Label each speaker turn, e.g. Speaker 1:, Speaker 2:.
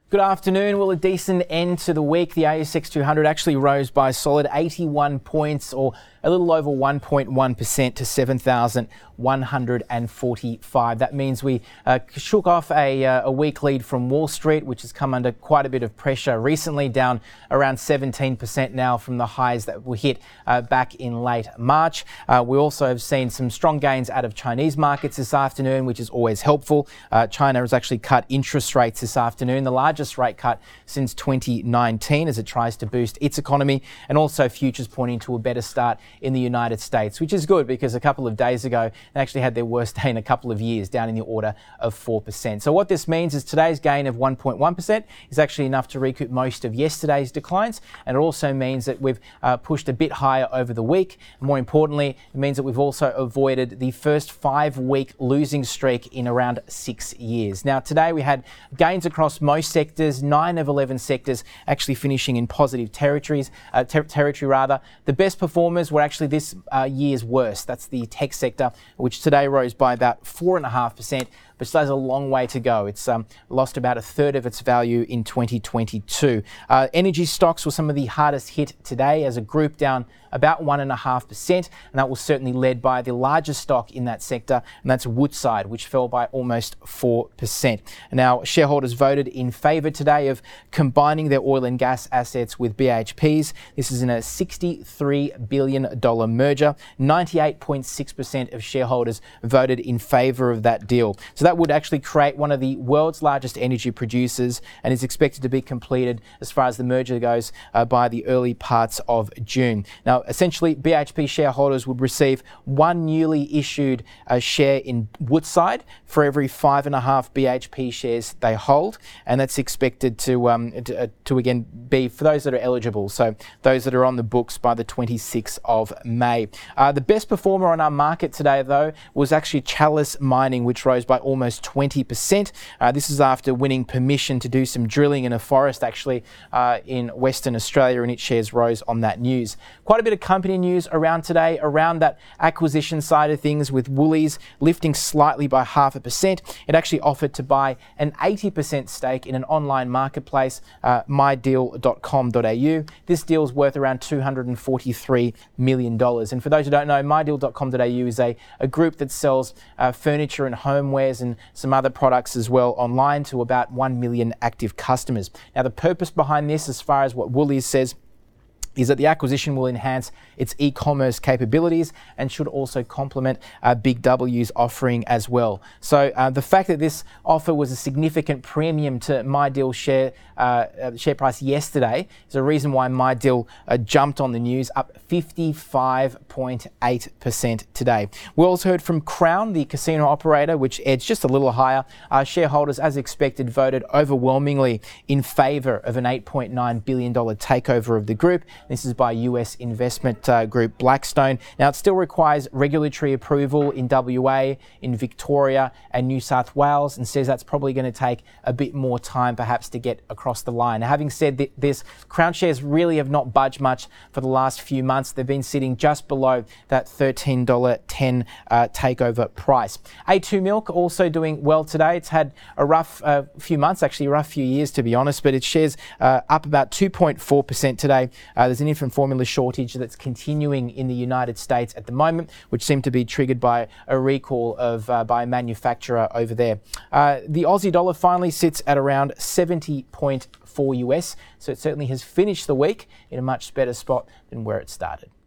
Speaker 1: Good afternoon. Well, a decent end to the week. The ASX 200 actually rose by a solid 81 points, or a little over 1.1% to 7,145. That means we shook off a weak lead from Wall Street, which has come under quite a bit of pressure recently, down around 17% now from the highs that were hit back in late March. We also have seen some strong gains out of Chinese markets this afternoon, which is always helpful. China has actually cut interest rates this afternoon, the largest rate cut since 2019, as it tries to boost its economy, and also futures pointing to a better start in the United States, which is good because a couple of days ago they actually had their worst day in a couple of years, down in the order of 4%. So what this means is today's gain of 1.1% is actually enough to recoup most of yesterday's declines, and it also means that we've pushed a bit higher over the week. More importantly, it means that we've also avoided the first 5-week losing streak in around 6 years. Now, today we had gains across most sectors, 9 of 11 sectors actually finishing in positive territory. The best performers were actually this year's worst. That's the tech sector, which today rose by about 4.5%, but still has a long way to go. It's lost about a third of its value in 2022. Energy stocks were some of the hardest hit today, as a group down about 1.5%, and that was certainly led by the largest stock in that sector, and that's Woodside, which fell by almost 4%. Now, shareholders voted in favour today of combining their oil and gas assets with BHP's. This is in a $63 billion merger. 98.6% of shareholders voted in favour of that deal. So that would actually create one of the world's largest energy producers, and is expected to be completed, as far as the merger goes, by the early parts of June. Now, essentially, BHP shareholders would receive one newly issued share in Woodside for every 5.5 BHP shares they hold, and that's expected to again be for those that are eligible, so those that are on the books by the 26th of May. The best performer on our market today, though, was actually Chalice Mining, which rose by almost 20%. This is after winning permission to do some drilling in a forest, actually, in Western Australia, and its shares rose on that news. Quite a bit of company news around today, around that acquisition side of things, with Woolies lifting slightly by 0.5%. It actually offered to buy an 80% stake in an online marketplace, mydeal.com.au. This deal's worth around $243 million. And for those who don't know, mydeal.com.au is a group that sells furniture and homewares and some other products as well online to about 1 million active customers. Now, the purpose behind this, as far as what Woolies says, is that the acquisition will enhance its e-commerce capabilities and should also complement Big W's offering as well. So the fact that this offer was a significant premium to MyDeal share price yesterday is a reason why MyDeal jumped on the news, up 55.8% today. We also heard from Crown, the casino operator, which edged just a little higher. Shareholders, as expected, voted overwhelmingly in favour of an $8.9 billion takeover of the group. This is by US investment group Blackstone. Now, it still requires regulatory approval in WA, in Victoria and New South Wales, and says that's probably going to take a bit more time perhaps to get across the line. Now, having said this, Crown shares really have not budged much for the last few months. They've been sitting just below that $13.10 takeover price. A2 Milk also doing well today. It's had a rough few months, actually a rough few years to be honest, but its shares up about 2.4% today. There's an infant formula shortage that's continuing in the United States at the moment, which seemed to be triggered by a recall by a manufacturer over there. The Aussie dollar finally sits at around 70.4 US, so it certainly has finished the week in a much better spot than where it started.